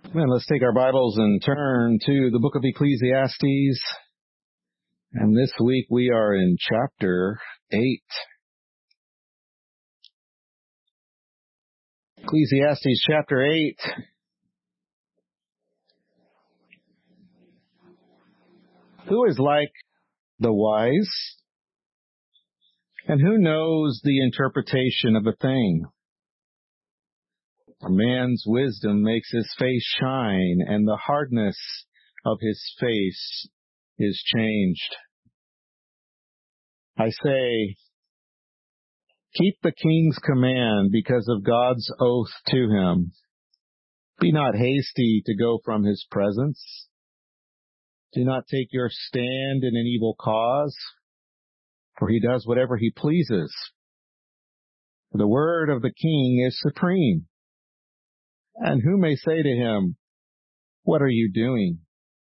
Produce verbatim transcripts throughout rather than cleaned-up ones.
Then let's take our Bibles and turn to the book of Ecclesiastes. And this week we are in chapter eight. Ecclesiastes chapter eight. Who is like the wise? And who knows the interpretation of a thing? A man's wisdom makes his face shine, and the hardness of his face is changed. I say, keep the king's command because of God's oath to him. Be not hasty to go from his presence. Do not take your stand in an evil cause, for he does whatever he pleases. The word of the king is supreme. And who may say to him, what are you doing?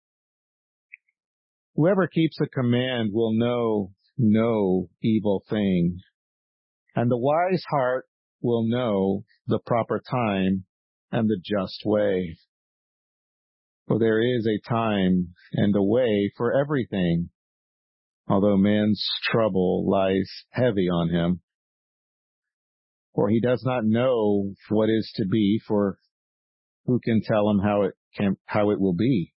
Whoever keeps a command will know no evil thing, and the wise heart will know the proper time and the just way. For there is a time and a way for everything, although man's trouble lies heavy on him. For he does not know what is to be, for who can tell him how it can, how it will be?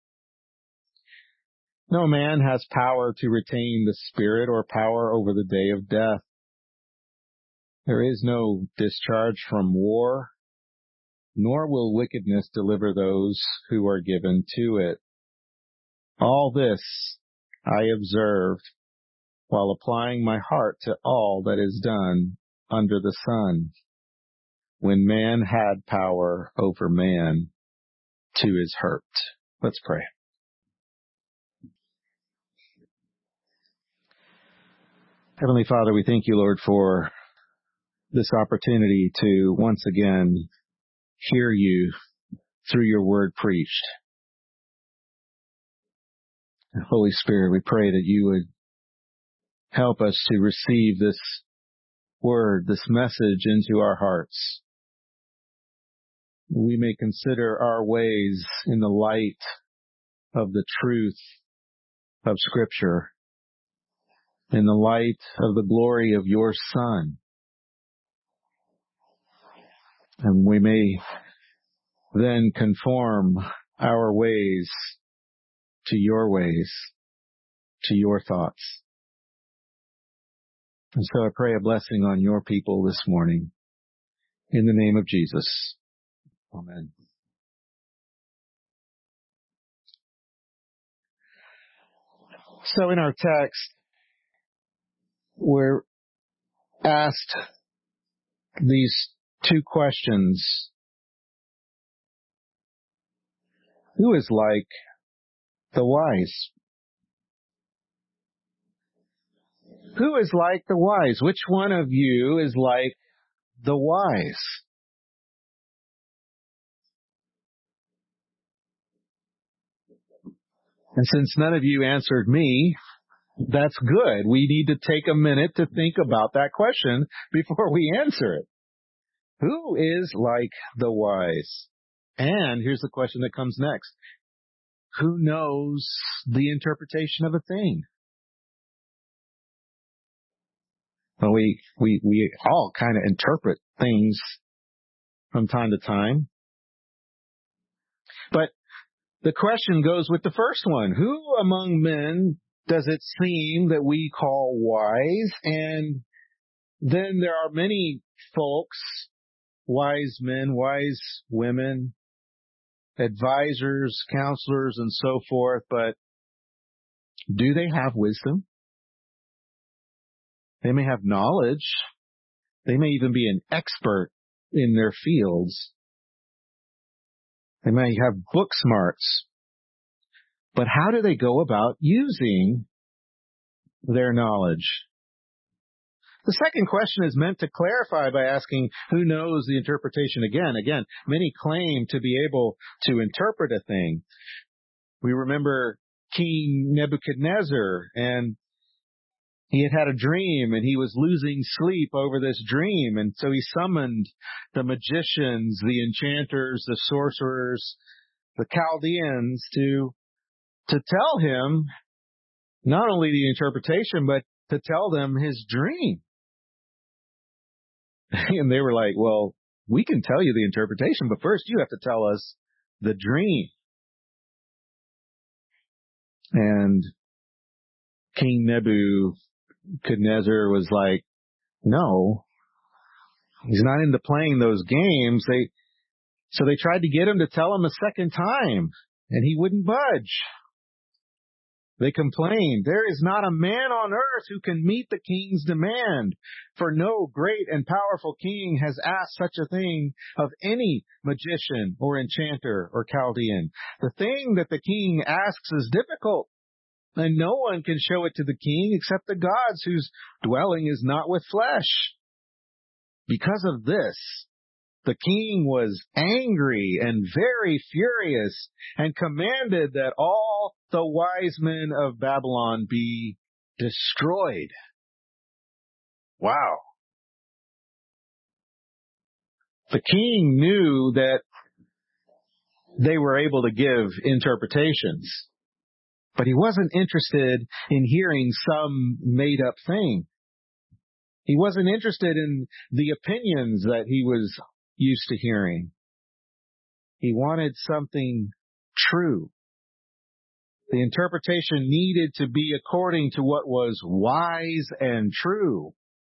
No man has power to retain the spirit or power over the day of death. There is no discharge from war, nor will wickedness deliver those who are given to it. All this I observed while applying my heart to all that is done under the sun, when man had power over man to his hurt. Let's pray. Heavenly Father, we thank you, Lord, for this opportunity to once again hear you through your word preached. Holy Spirit, we pray that you would help us to receive this word, this message into our hearts. We may consider our ways in the light of the truth of Scripture, in the light of the glory of your Son. And we may then conform our ways to your ways, to your thoughts. And so I pray a blessing on your people this morning. In the name of Jesus. Amen. So in our text, we're asked these two questions. Who is like the wise? Who is like the wise? Which one of you is like the wise? And since none of you answered me, that's good. We need to take a minute to think about that question before we answer it. Who is like the wise? And here's the question that comes next. Who knows the interpretation of a thing? Well, we, we, we all kind of interpret things from time to time. But the question goes with the first one. Who among men does it seem that we call wise? And then there are many folks, wise men, wise women, advisors, counselors, and so forth, but do they have wisdom? They may have knowledge. They may even be an expert in their fields. They may have book smarts. But how do they go about using their knowledge? The second question is meant to clarify by asking who knows the interpretation. Again, again, many claim to be able to interpret a thing. We remember King Nebuchadnezzar, and he had had a dream, and he was losing sleep over this dream, and so he summoned the magicians, the enchanters, the sorcerers, the Chaldeans to, to tell him not only the interpretation, but to tell them his dream. And they were like, well, we can tell you the interpretation, but first you have to tell us the dream. And King Nebuchadnezzar was like, no, he's not into playing those games. They, so they tried to get him to tell him a second time, and he wouldn't budge. They complained, there is not a man on earth who can meet the king's demand, for no great and powerful king has asked such a thing of any magician or enchanter or Chaldean. The thing that the king asks is difficult, and no one can show it to the king except the gods whose dwelling is not with flesh. Because of this, the king was angry and very furious and commanded that all the wise men of Babylon be destroyed. Wow. The king knew that they were able to give interpretations, but he wasn't interested in hearing some made-up thing. He wasn't interested in the opinions that he was used to hearing. He wanted something true. The interpretation needed to be according to what was wise and true.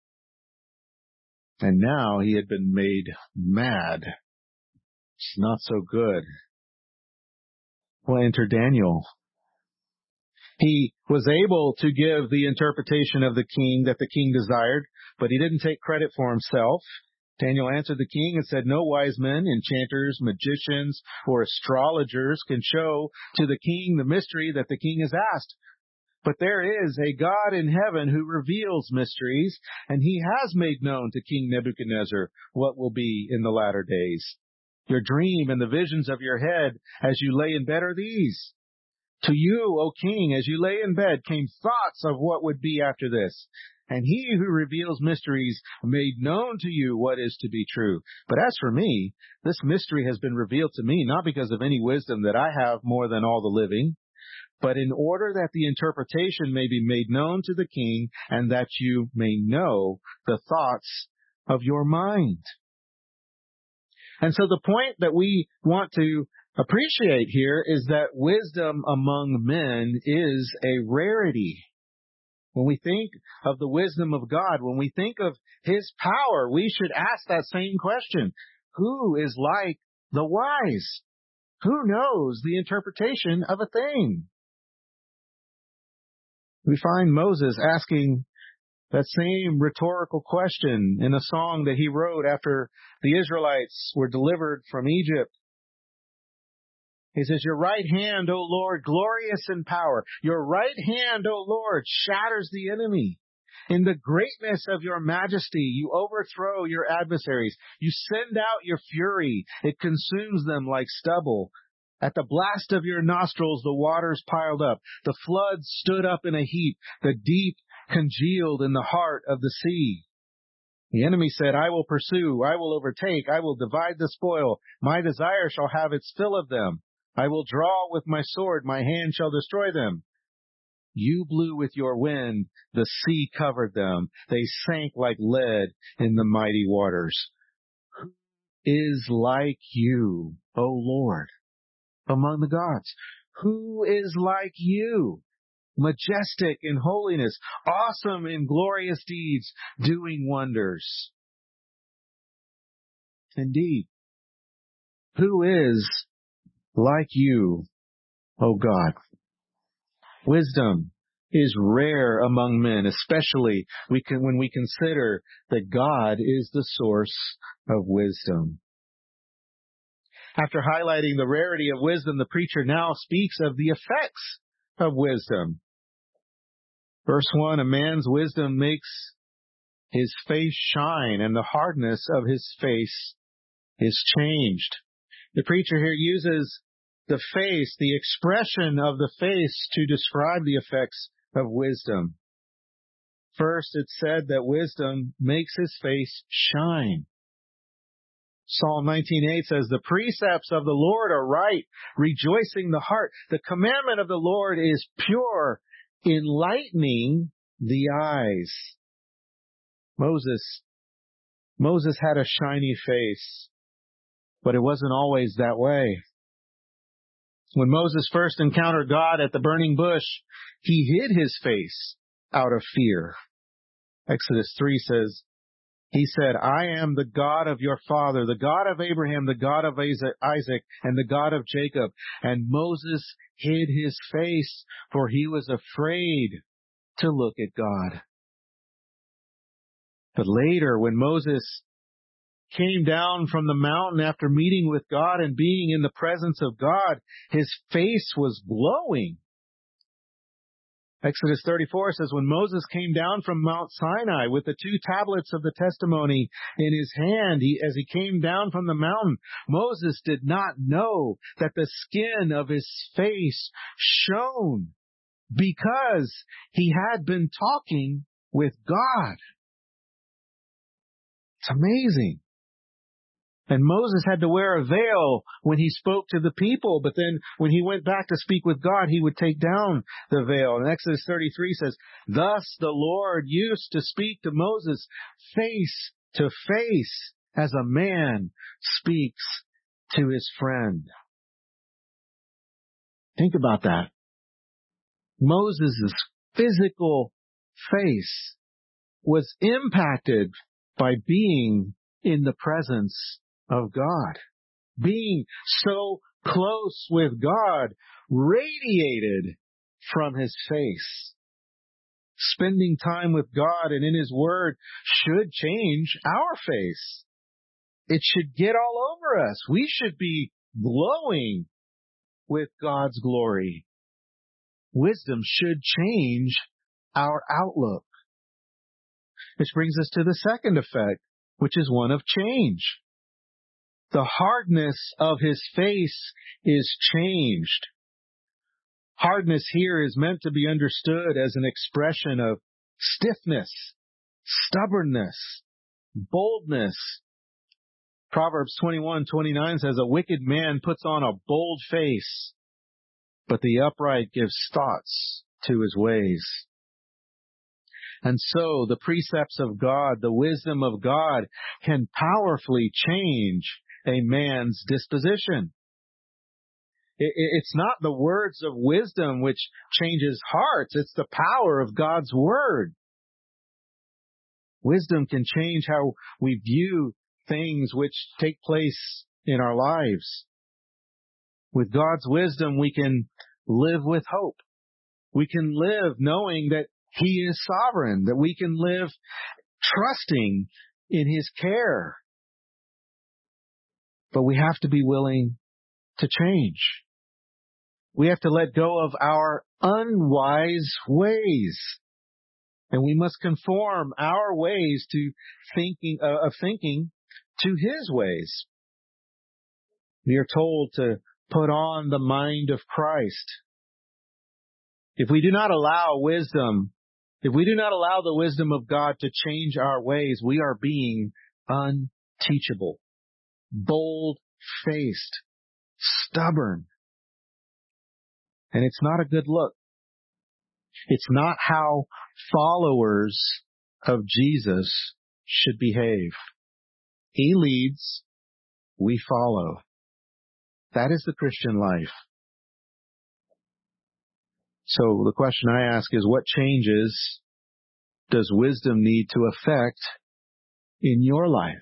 And now he had been made mad. It's not so good. Well, enter Daniel. He was able to give the interpretation of the king that the king desired, but he didn't take credit for himself. Daniel answered the king and said, no wise men, enchanters, magicians, or astrologers can show to the king the mystery that the king has asked. But there is a God in heaven who reveals mysteries, and he has made known to King Nebuchadnezzar what will be in the latter days. Your dream and the visions of your head as you lay in bed are these. To you, O king, as you lay in bed, came thoughts of what would be after this. And he who reveals mysteries made known to you what is to be true. But as for me, this mystery has been revealed to me, not because of any wisdom that I have more than all the living, but in order that the interpretation may be made known to the king, and that you may know the thoughts of your mind. And so the point that we want to appreciate here is that wisdom among men is a rarity. When we think of the wisdom of God, when we think of his power, we should ask that same question. Who is like the wise? Who knows the interpretation of a thing? We find Moses asking that same rhetorical question in a song that he wrote after the Israelites were delivered from Egypt. He says, your right hand, O Lord, glorious in power. Your right hand, O Lord, shatters the enemy. In the greatness of your majesty, you overthrow your adversaries. You send out your fury. It consumes them like stubble. At the blast of your nostrils, the waters piled up. The floods stood up in a heap. The deep congealed in the heart of the sea. The enemy said, I will pursue. I will overtake. I will divide the spoil. My desire shall have its fill of them. I will draw with my sword, my hand shall destroy them. You blew with your wind, the sea covered them. They sank like lead in the mighty waters. Who is like you, O Lord, among the gods? Who is like you, majestic in holiness, awesome in glorious deeds, doing wonders? Indeed, who is like you, O God? Wisdom is rare among men, especially we can, when we consider that God is the source of wisdom. After highlighting the rarity of wisdom, the preacher now speaks of the effects of wisdom. Verse one, a man's wisdom makes his face shine, and the hardness of his face is changed. The preacher here uses the face, the expression of the face, to describe the effects of wisdom. First, it said that wisdom makes his face shine. Psalm nineteen eight says, the precepts of the Lord are right, rejoicing the heart. The commandment of the Lord is pure, enlightening the eyes. Moses, Moses had a shiny face, but it wasn't always that way. When Moses first encountered God at the burning bush, he hid his face out of fear. Exodus three says, he said, I am the God of your father, the God of Abraham, the God of Isaac, and the God of Jacob. And Moses hid his face, for he was afraid to look at God. But later, when Moses came down from the mountain after meeting with God and being in the presence of God, his face was glowing. Exodus thirty-four says, when Moses came down from Mount Sinai with the two tablets of the testimony in his hand, he, as he came down from the mountain, Moses did not know that the skin of his face shone because he had been talking with God. It's amazing. And Moses had to wear a veil when he spoke to the people, but then when he went back to speak with God, he would take down the veil. And Exodus thirty-three says, thus the Lord used to speak to Moses face to face as a man speaks to his friend. Think about that. Moses' physical face was impacted by being in the presence of God. Being so close with God radiated from his face. Spending time with God and in his word should change our face. It should get all over us. We should be glowing with God's glory. Wisdom should change our outlook. Which brings us to the second effect, which is one of change. The hardness of his face is changed. Hardness here is meant to be understood as an expression of stiffness, stubbornness, boldness. Proverbs twenty-one twenty-nine says, a wicked man puts on a bold face, but the upright gives thoughts to his ways. And so the precepts of God, the wisdom of God, can powerfully change a man's disposition. It's not the words of wisdom which changes hearts. It's the power of God's word. Wisdom can change how we view things which take place in our lives. With God's wisdom, we can live with hope. We can live knowing that He is sovereign, that we can live trusting in His care. But we have to be willing to change. We have to let go of our unwise ways. And we must conform our ways to thinking, uh, of thinking to His ways. We are told to put on the mind of Christ. If we do not allow wisdom, if we do not allow the wisdom of God to change our ways, we are being unteachable, bold-faced, stubborn. And it's not a good look. It's not how followers of Jesus should behave. He leads, we follow. That is the Christian life. So the question I ask is, what changes does wisdom need to affect in your life?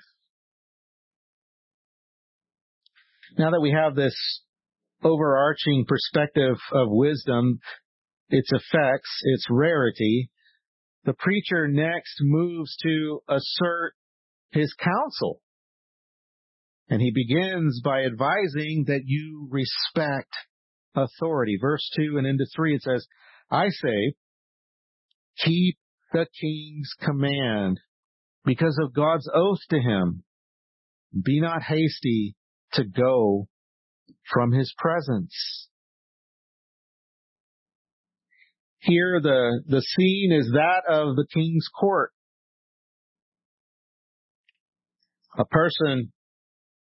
Now that we have this overarching perspective of wisdom, its effects, its rarity, the preacher next moves to assert his counsel. And he begins by advising that you respect authority. Verse two and into three, it says, I say, keep the king's command because of God's oath to him. Be not hasty to go from his presence. Here the, the scene is that of the king's court. A person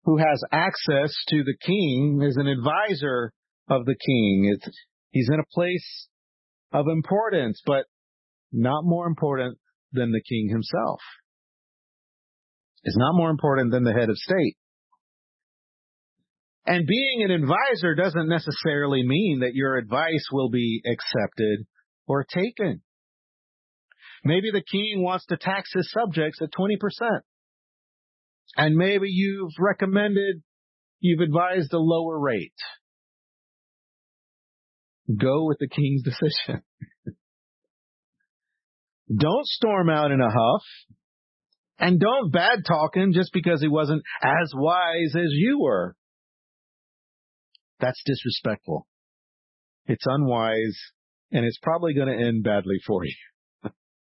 who has access to the king, is an advisor of the king. It's, he's in a place of importance, but not more important than the king himself. Is not more important than the head of state. And being an advisor doesn't necessarily mean that your advice will be accepted or taken. Maybe the king wants to tax his subjects at twenty percent. And maybe you've recommended, you've advised a lower rate. Go with the king's decision. Don't storm out in a huff. And don't bad talk him just because he wasn't as wise as you were. That's disrespectful. It's unwise, and it's probably going to end badly for you.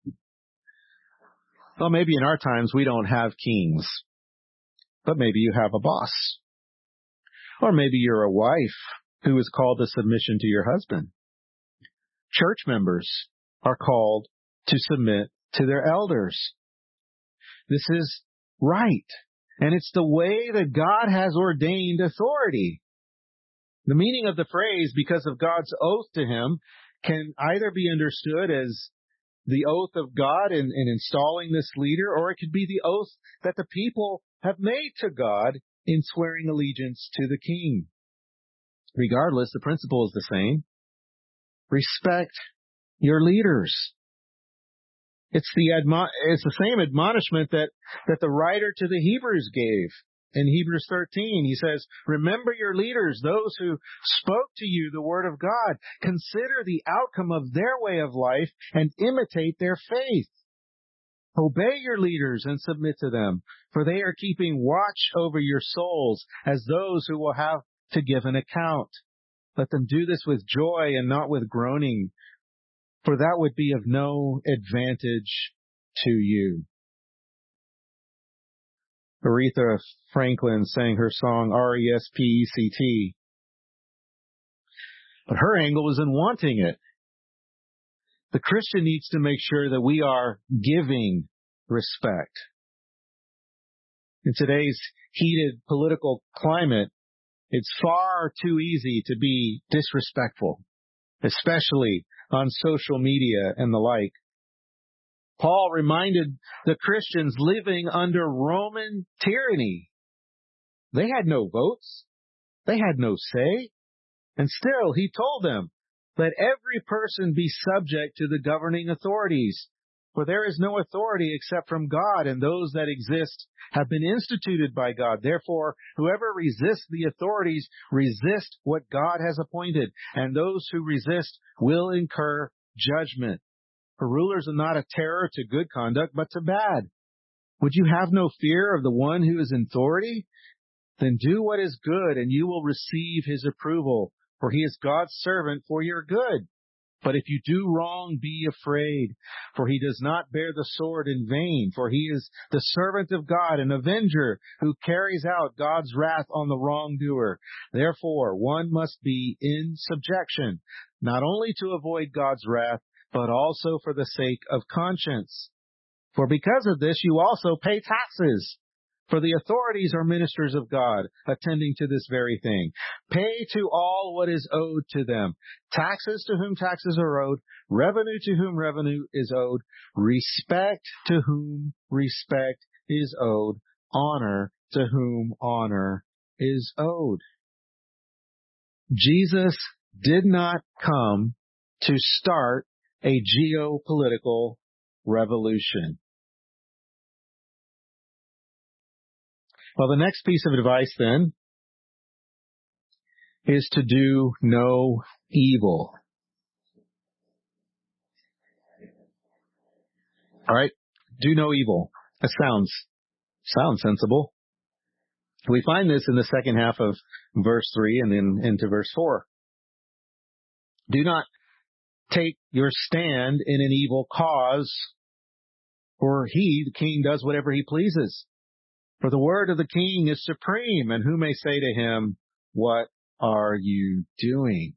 Well, maybe in our times we don't have kings, but maybe you have a boss. Or maybe you're a wife who is called to submission to your husband. Church members are called to submit to their elders. This is right, and it's the way that God has ordained authority. The meaning of the phrase, because of God's oath to him, can either be understood as the oath of God in, in installing this leader, or it could be the oath that the people have made to God in swearing allegiance to the king. Regardless, the principle is the same. Respect your leaders. It's the admo- it's the same admonishment that, that the writer to the Hebrews gave. In Hebrews thirteen, he says, remember your leaders, those who spoke to you the word of God. Consider the outcome of their way of life and imitate their faith. Obey your leaders and submit to them, for they are keeping watch over your souls as those who will have to give an account. Let them do this with joy and not with groaning, for that would be of no advantage to you. Aretha Franklin sang her song R E S P E C T. But her angle was in wanting it. The Christian needs to make sure that we are giving respect. In today's heated political climate, it's far too easy to be disrespectful, especially on social media and the like. Paul reminded the Christians living under Roman tyranny. They had no votes. They had no say. And still, he told them, let every person be subject to the governing authorities. For there is no authority except from God, and those that exist have been instituted by God. Therefore, whoever resists the authorities resist what God has appointed, and those who resist will incur judgment. For rulers are not a terror to good conduct, but to bad. Would you have no fear of the one who is in authority? Then do what is good, and you will receive his approval, for he is God's servant for your good. But if you do wrong, be afraid, for he does not bear the sword in vain, for he is the servant of God, an avenger who carries out God's wrath on the wrongdoer. Therefore, one must be in subjection, not only to avoid God's wrath, but also for the sake of conscience. For because of this, you also pay taxes. For the authorities are ministers of God, attending to this very thing. Pay to all what is owed to them. Taxes to whom taxes are owed, revenue to whom revenue is owed, respect to whom respect is owed, honor to whom honor is owed. Jesus did not come to start a geopolitical revolution. Well, the next piece of advice then is to do no evil. All right, do no evil. That sounds sounds sensible. We find this in the second half of verse three and then into verse four. Do not take your stand in an evil cause, for he, the king, does whatever he pleases. For the word of the king is supreme, and who may say to him, what are you doing?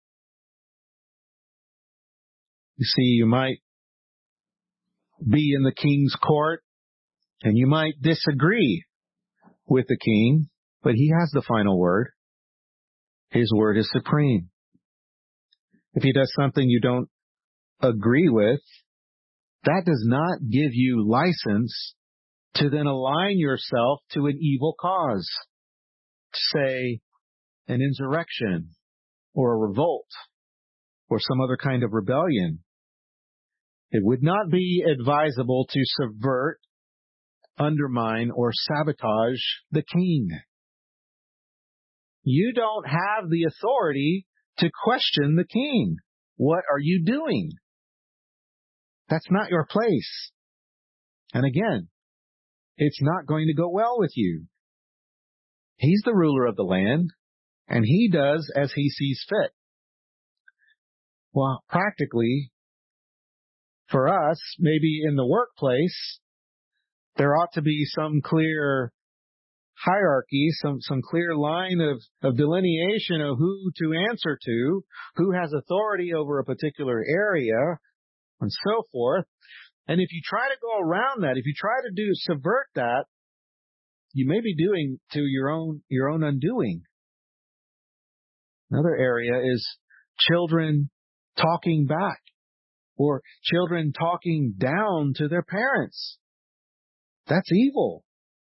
You see, you might be in the king's court, and you might disagree with the king, But He has the final word. His word is supreme. If He does something you don't agree with, that does not give you license to then align yourself to an evil cause. Say, an insurrection or a revolt or some other kind of rebellion. It would not be advisable to subvert, undermine, or sabotage the king. You don't have the authority to question the king. What are you doing? That's not your place. And again, it's not going to go well with you. He's the ruler of the land, and He does as He sees fit. Well, practically, for us, maybe in the workplace, there ought to be some clear hierarchy, some, some clear line of, of delineation of who to answer to, who has authority over a particular area, and so forth. And if you try to go around that, if you try to do subvert that, you may be doing to your own your own undoing. Another area is children talking back, or children talking down to their parents. That's evil.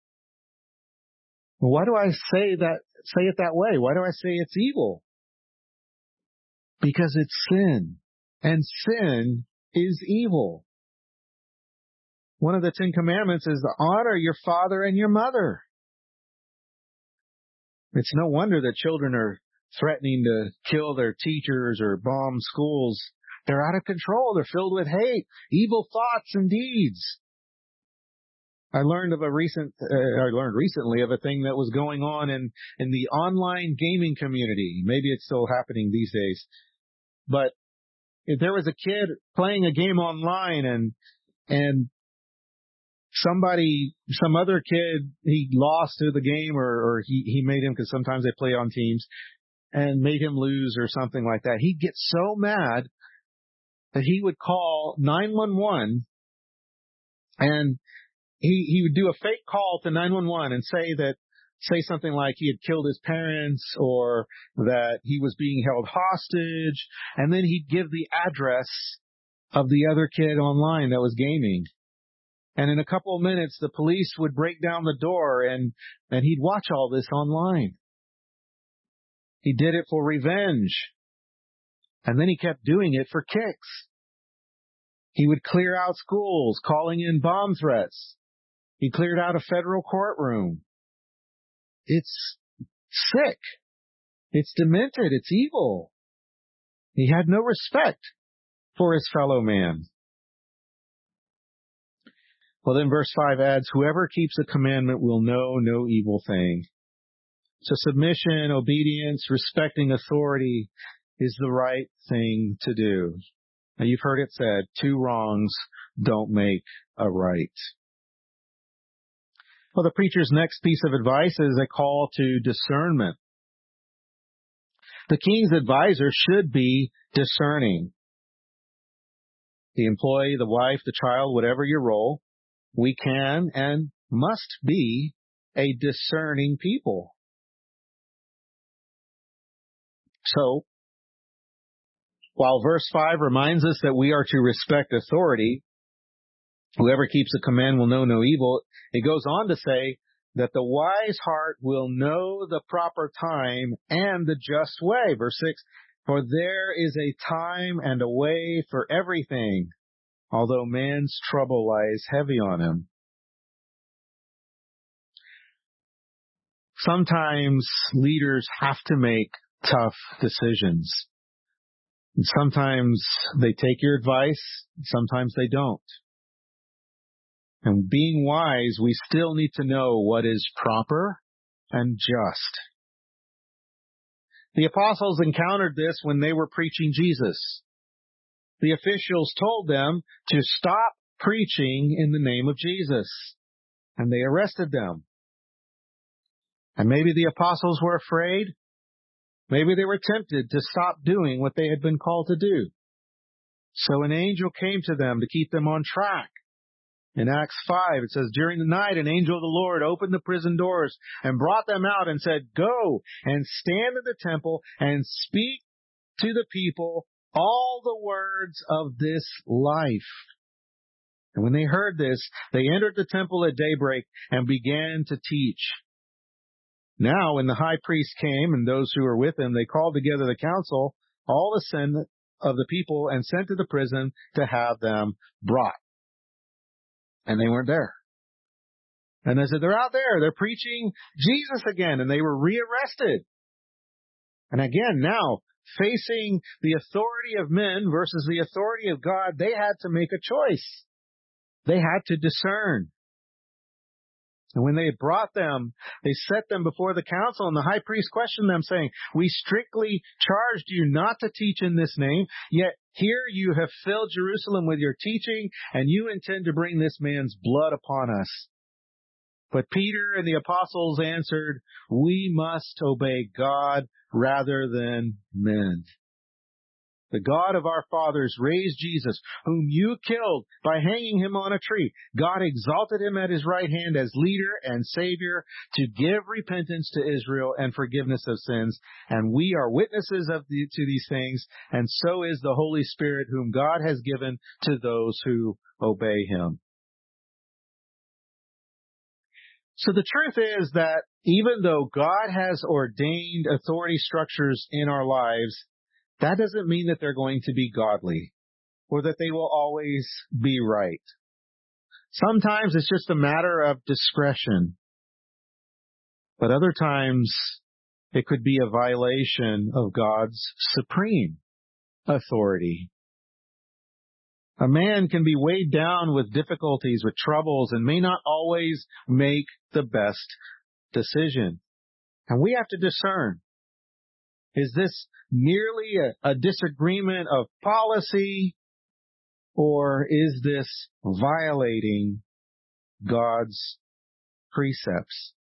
Why do I say that? Say it that way? Why do I say it's evil? Because it's sin, and sin is evil. One of the Ten Commandments is to honor your father and your mother. It's no wonder that children are threatening to kill their teachers or bomb schools. They're out of control. They're filled with hate, evil thoughts and deeds. I learned of a recent, uh, I learned recently of a thing that was going on in, in the online gaming community. Maybe it's still happening these days. But if there was a kid playing a game online and, and somebody, some other kid, he lost to the game or, or he, he made him, because sometimes they play on teams, and made him lose or something like that. He'd get so mad that he would call nine one one, and he, he would do a fake call to nine one one and say that, say something like he had killed his parents or that he was being held hostage. And then he'd give the address of the other kid online that was gaming. And in a couple of minutes, the police would break down the door and, and he'd watch all this online. He did it for revenge. And then he kept doing it for kicks. He would clear out schools, calling in bomb threats. He cleared out a federal courtroom. It's sick. It's demented. It's evil. He had no respect for his fellow man. Well, then verse five adds, whoever keeps a commandment will know no evil thing. So submission, obedience, respecting authority is the right thing to do. Now, you've heard it said, two wrongs don't make a right. Well, the preacher's next piece of advice is a call to discernment. The king's advisor should be discerning. The employee, the wife, the child, whatever your role, we can and must be a discerning people. So, while verse five reminds us that we are to respect authority, whoever keeps the command will know no evil, it goes on to say that the wise heart will know the proper time and the just way. Verse six, for there is a time and a way for everything, although man's trouble lies heavy on him. Sometimes leaders have to make tough decisions. And sometimes they take your advice, sometimes they don't. And being wise, we still need to know what is proper and just. The apostles encountered this when they were preaching Jesus. The officials told them to stop preaching in the name of Jesus, and they arrested them. And maybe the apostles were afraid. Maybe they were tempted to stop doing what they had been called to do. So an angel came to them to keep them on track. In Acts five, it says, during the night, an angel of the Lord opened the prison doors and brought them out and said, go and stand in the temple and speak to the people all the words of this life. And when they heard this, they entered the temple at daybreak and began to teach. Now, when the high priest came and those who were with him, they called together the council, all the sin of the people, and sent to the prison to have them brought. And they weren't there. And they said, they're out there. They're preaching Jesus again. And they were rearrested. And again, now, facing the authority of men versus the authority of God, they had to make a choice. They had to discern. And when they had brought them, they set them before the council, and the high priest questioned them, saying, we strictly charged you not to teach in this name, yet here you have filled Jerusalem with your teaching, and you intend to bring this man's blood upon us. But Peter and the apostles answered, we must obey God rather than men. The God of our fathers raised Jesus, whom you killed by hanging him on a tree. God exalted him at his right hand as leader and savior to give repentance to Israel and forgiveness of sins. And we are witnesses of the, to these things, and so is the Holy Spirit, whom God has given to those who obey him. So the truth is that even though God has ordained authority structures in our lives, that doesn't mean that they're going to be godly or that they will always be right. Sometimes it's just a matter of discretion. But other times it could be a violation of God's supreme authority. A man can be weighed down with difficulties, with troubles, and may not always make the best decision. And we have to discern. Is this merely a, a disagreement of policy, or is this violating God's precepts?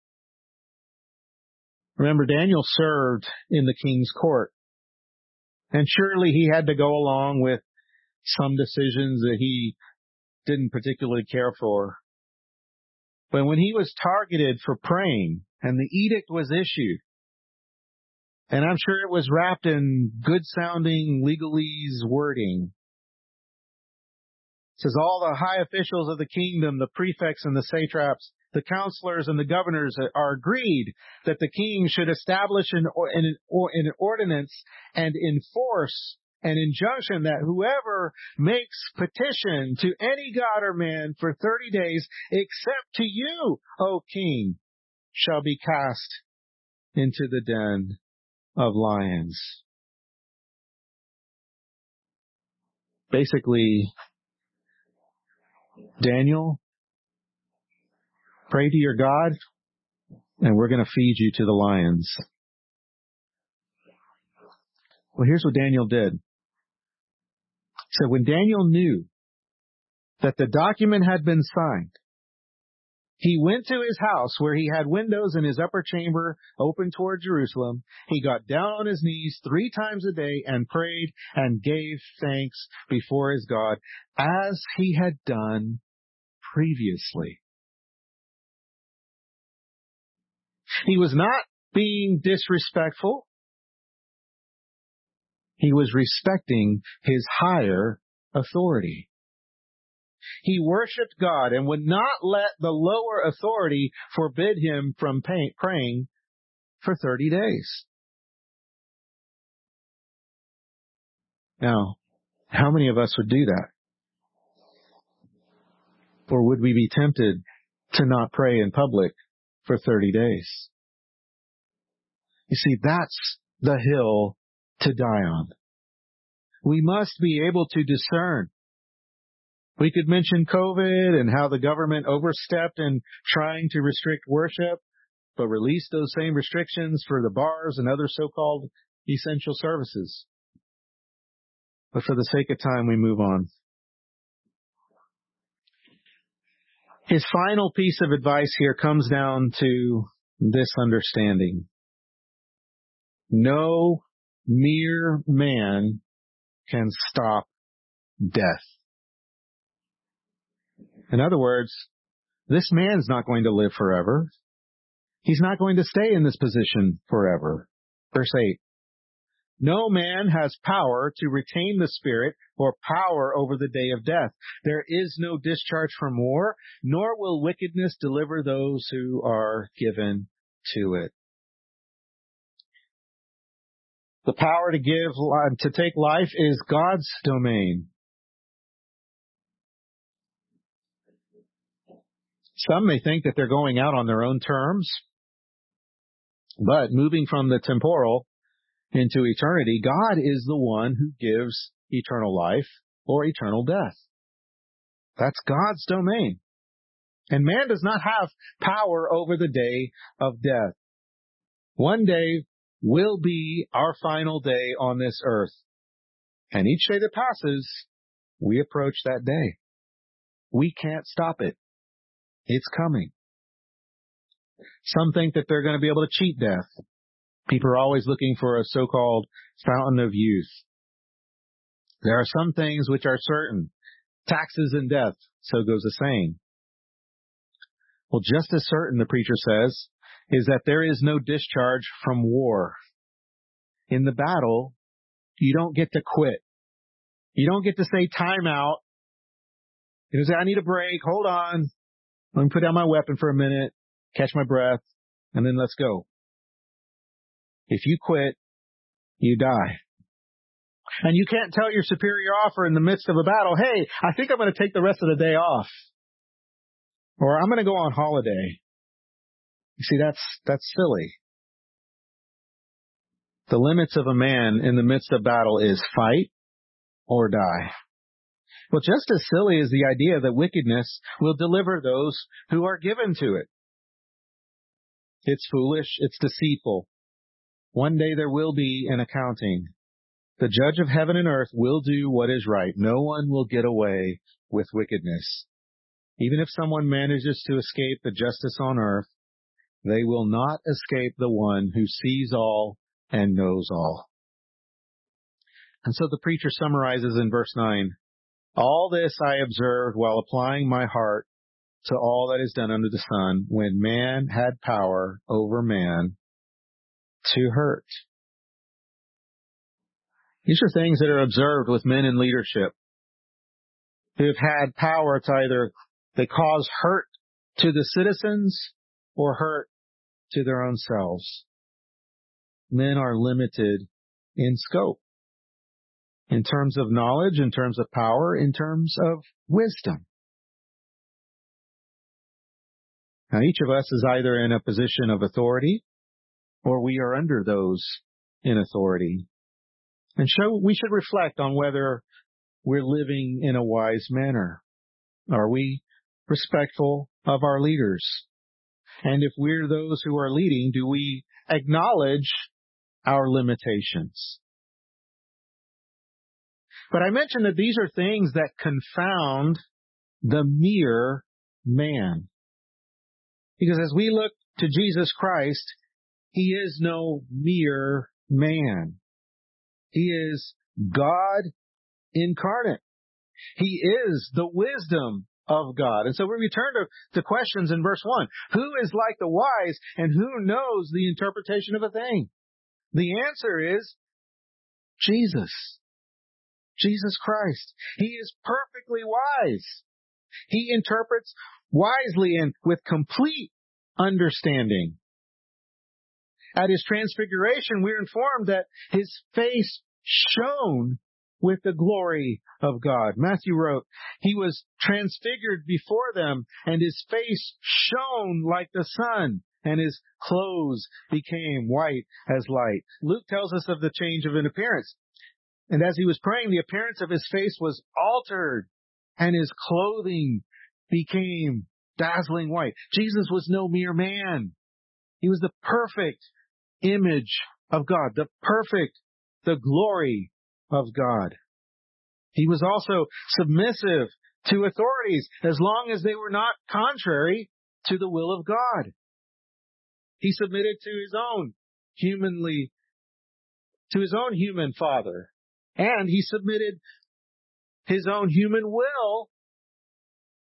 Remember, Daniel served in the king's court, and surely he had to go along with some decisions that he didn't particularly care for. But when he was targeted for praying, and the edict was issued, and I'm sure it was wrapped in good-sounding legalese wording. It says, all the high officials of the kingdom, the prefects and the satraps, the counselors and the governors are agreed that the king should establish an, an, an ordinance and enforce an injunction that whoever makes petition to any god or man for thirty days, except to you, O king, shall be cast into the den of lions. Basically, Daniel, pray to your God, and we're going to feed you to the lions. Well, here's what Daniel did. So when Daniel knew that the document had been signed, he went to his house where he had windows in his upper chamber open toward Jerusalem. He got down on his knees three times a day and prayed and gave thanks before his God as he had done previously. He was not being disrespectful. He was respecting his higher authority. He worshiped God and would not let the lower authority forbid him from pay, praying for thirty days. Now, how many of us would do that? Or would we be tempted to not pray in public for thirty days? You see, that's the hill to die on. We must be able to discern. We could mention COVID and how the government overstepped in trying to restrict worship, but released those same restrictions for the bars and other so-called essential services. But for the sake of time, we move on. His final piece of advice here comes down to this understanding. No mere man can stop death. In other words, this man's not going to live forever. He's not going to stay in this position forever. Verse eight. No man has power to retain the Spirit or power over the day of death. There is no discharge from war, nor will wickedness deliver those who are given to it. The power to give, to take life is God's domain. Some may think that they're going out on their own terms, but moving from the temporal into eternity, God is the one who gives eternal life or eternal death. That's God's domain. And man does not have power over the day of death. One day will be our final day on this earth. And each day that passes, we approach that day. We can't stop it. It's coming. Some think that they're going to be able to cheat death. People are always looking for a so-called fountain of youth. There are some things which are certain. Taxes and death, so goes the saying. Well, just as certain, the preacher says, is that there is no discharge from war. In the battle, you don't get to quit. You don't get to say time out. You don't say, I need a break. Hold on. Let me put down my weapon for a minute, catch my breath, and then let's go. If you quit, you die. And you can't tell your superior officer in the midst of a battle, hey, I think I'm going to take the rest of the day off. Or I'm going to go on holiday. You see, that's, that's silly. The limits of a man in the midst of battle is fight or die. Well, just as silly is the idea that wickedness will deliver those who are given to it. It's foolish. It's deceitful. One day there will be an accounting. The judge of heaven and earth will do what is right. No one will get away with wickedness. Even if someone manages to escape the justice on earth, they will not escape the one who sees all and knows all. And so the preacher summarizes in verse nine, all this I observed while applying my heart to all that is done under the sun, when man had power over man to hurt. These are things that are observed with men in leadership who have had power to either they cause hurt to the citizens or hurt to their own selves. Men are limited in scope, in terms of knowledge, in terms of power, in terms of wisdom. Now, each of us is either in a position of authority or we are under those in authority. And so we should reflect on whether we're living in a wise manner. Are we respectful of our leaders? And if we're those who are leading, do we acknowledge our limitations? But I mentioned that these are things that confound the mere man. Because as we look to Jesus Christ, He is no mere man. He is God incarnate. He is the wisdom of God. And so we return to the questions in verse one. Who is like the wise and who knows the interpretation of a thing? The answer is Jesus. Jesus Christ. He is perfectly wise. He interprets wisely and with complete understanding. At His transfiguration, we're informed that His face shone with the glory of God. Matthew wrote, He was transfigured before them, and His face shone like the sun, and His clothes became white as light. Luke tells us of the change of an appearance. And as He was praying, the appearance of His face was altered, and His clothing became dazzling white. Jesus was no mere man. He was the perfect image of God, the perfect, the glory of God. He was also submissive to authorities as long as they were not contrary to the will of God. He submitted to His own humanly, to His own human father, and He submitted His own human will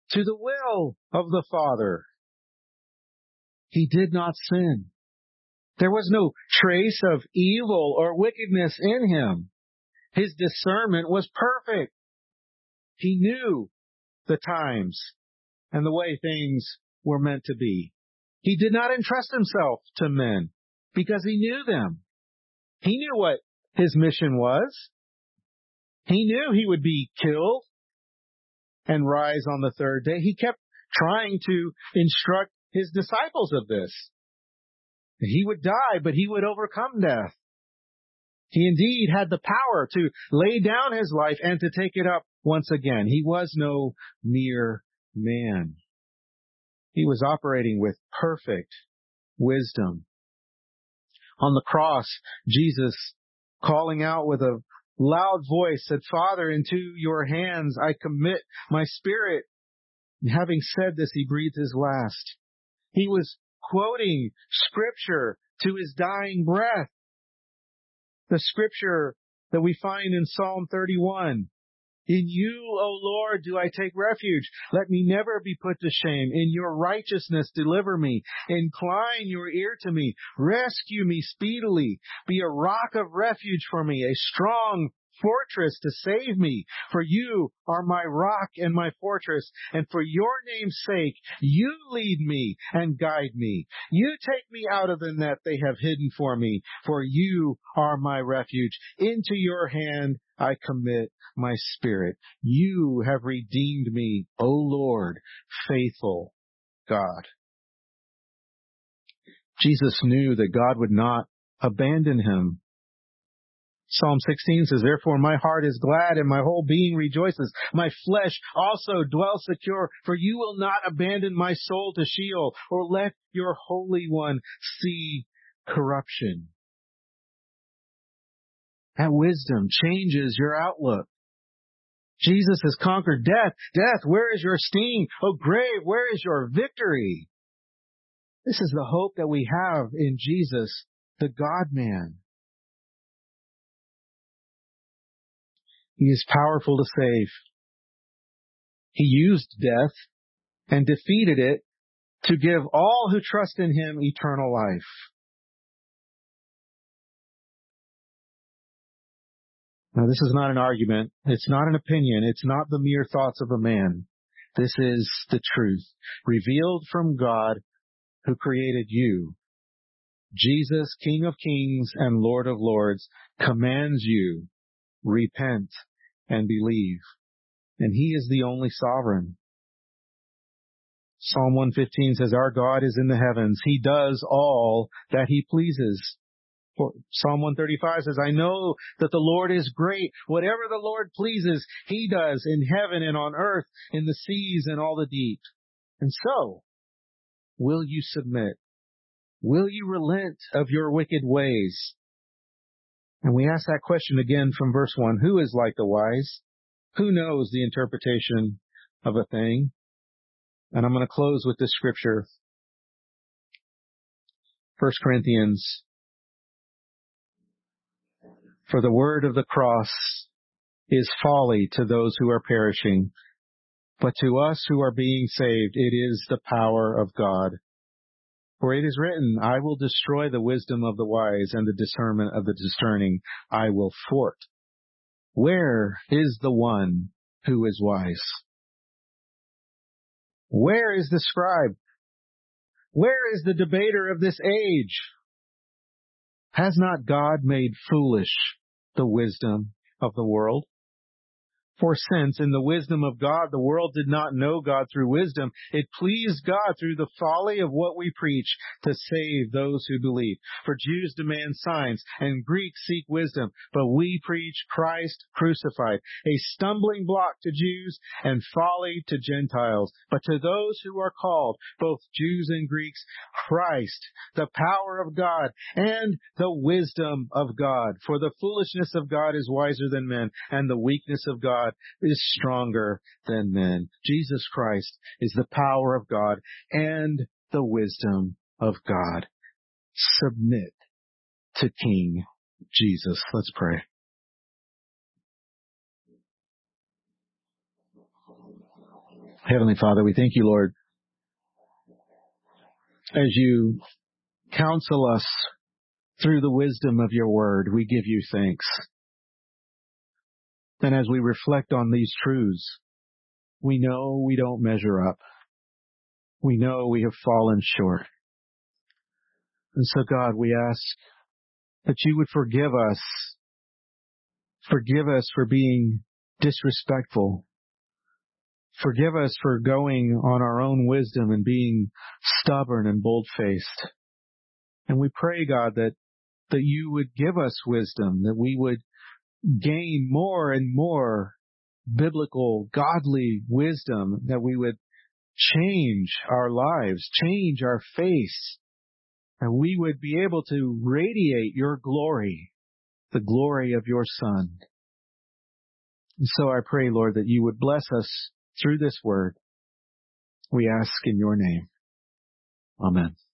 to the will of the Father. He did not sin. There was no trace of evil or wickedness in him. His discernment was perfect. He knew the times and the way things were meant to be. He did not entrust himself to men because he knew them. He knew what his mission was. He knew he would be killed and rise on the third day. He kept trying to instruct his disciples of this. He would die, but he would overcome death. He indeed had the power to lay down his life and to take it up once again. He was no mere man. He was operating with perfect wisdom. On the cross, Jesus, calling out with a loud voice, said, "Father, into your hands I commit my spirit." And having said this, he breathed his last. He was quoting Scripture to his dying breath. The Scripture that we find in Psalm thirty-one. In you, O Lord, do I take refuge. Let me never be put to shame. In your righteousness, deliver me. Incline your ear to me. Rescue me speedily. Be a rock of refuge for me, a strong fortress to save me. For you are my rock and my fortress, and for your name's sake, you lead me and guide me. You take me out of the net they have hidden for me, for you are my refuge. Into your hand I commit my spirit. You have redeemed me, O Lord, faithful God. Jesus knew that God would not abandon him. Psalm sixteen says, "Therefore my heart is glad and my whole being rejoices. My flesh also dwells secure, for you will not abandon my soul to Sheol or let your Holy One see corruption." That wisdom changes your outlook. Jesus has conquered death. Death, where is your sting? O grave, where is your victory? This is the hope that we have in Jesus, the God-man. He is powerful to save. He used death and defeated it to give all who trust in him eternal life. Now, this is not an argument. It's not an opinion. It's not the mere thoughts of a man. This is the truth, revealed from God who created you. Jesus, King of Kings and Lord of Lords, commands you, repent and believe. And he is the only sovereign. Psalm one fifteen says, "Our God is in the heavens. He does all that he pleases." Psalm one thirty-five says, "I know that the Lord is great. Whatever the Lord pleases, he does in heaven and on earth, in the seas and all the deep." And so, will you submit? Will you relent of your wicked ways? And we ask that question again from verse one. Who is like the wise? Who knows the interpretation of a thing? And I'm going to close with this scripture. First Corinthians. "For the word of the cross is folly to those who are perishing, but to us who are being saved, it is the power of God. For it is written, I will destroy the wisdom of the wise, and the discernment of the discerning I will thwart. Where is the one who is wise? Where is the scribe? Where is the debater of this age? Has not God made foolish the wisdom of the world? For since in the wisdom of God the world did not know God through wisdom, it pleased God through the folly of what we preach to save those who believe. For Jews demand signs, and Greeks seek wisdom, but we preach Christ crucified, a stumbling block to Jews and folly to Gentiles. But to those who are called, both Jews and Greeks, Christ, the power of God and the wisdom of God. For the foolishness of God is wiser than men, and the weakness of God is stronger than men." Jesus Christ is the power of God and the wisdom of God. Submit to King Jesus. Let's pray. Heavenly Father, we thank you, Lord, as you counsel us through the wisdom of your word. We give you thanks. And as we reflect on these truths, we know we don't measure up. We know we have fallen short. And so, God, we ask that you would forgive us. Forgive us for being disrespectful. Forgive us for going on our own wisdom and being stubborn and bold-faced. And we pray, God, that, that you would give us wisdom, that we would gain more and more biblical, godly wisdom, that we would change our lives, change our face, and we would be able to radiate your glory, the glory of your Son. And so I pray, Lord, that you would bless us through this word. We ask in your name. Amen.